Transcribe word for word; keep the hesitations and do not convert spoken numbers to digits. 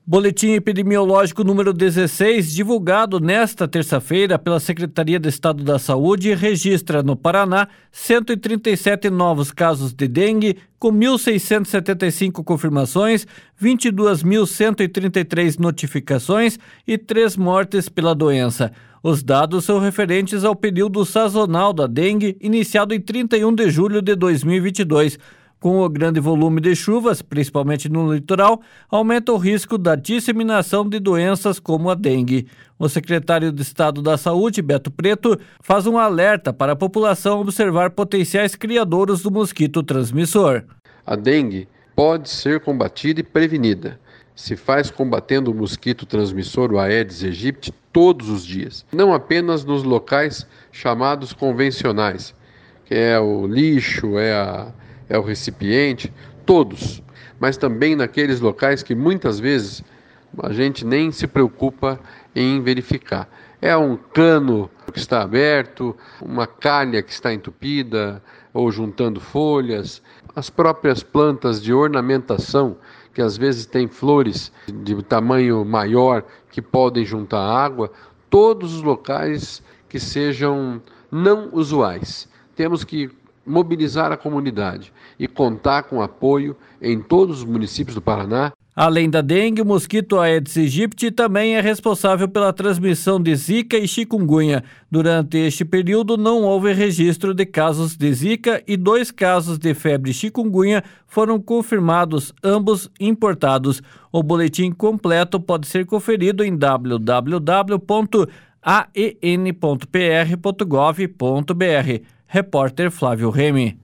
Boletim epidemiológico número dezesseis, divulgado nesta terça-feira pela Secretaria de Estado da Saúde, registra no Paraná cento e trinta e sete novos casos de dengue, com mil seiscentos e setenta e cinco confirmações, vinte e duas mil cento e trinta e três notificações e três mortes pela doença. Os dados são referentes ao período sazonal da dengue, iniciado em trinta e um de julho de dois mil e vinte e dois. Com o grande volume de chuvas, principalmente no litoral, aumenta o risco da disseminação de doenças como a dengue. O secretário de Estado da Saúde, Beto Preto, faz um alerta para a população observar potenciais criadouros do mosquito transmissor. A dengue pode ser combatida e prevenida. Se faz combatendo o mosquito transmissor, o Aedes aegypti, todos os dias. Não apenas nos locais chamados convencionais, que é o lixo, é a é o recipiente, todos, mas também naqueles locais que muitas vezes a gente nem se preocupa em verificar. É um cano que está aberto, uma calha que está entupida ou juntando folhas, as próprias plantas de ornamentação, que às vezes têm flores de tamanho maior que podem juntar água, todos os locais que sejam não usuais. Temos que mobilizar a comunidade e contar com apoio em todos os municípios do Paraná. Além da dengue, o mosquito Aedes aegypti também é responsável pela transmissão de zika e chikungunya. Durante este período, não houve registro de casos de zika e dois casos de febre chikungunya foram confirmados, ambos importados. O boletim completo pode ser conferido em w w w ponto a e n ponto p r ponto gov ponto b r. Repórter Flávio Remy.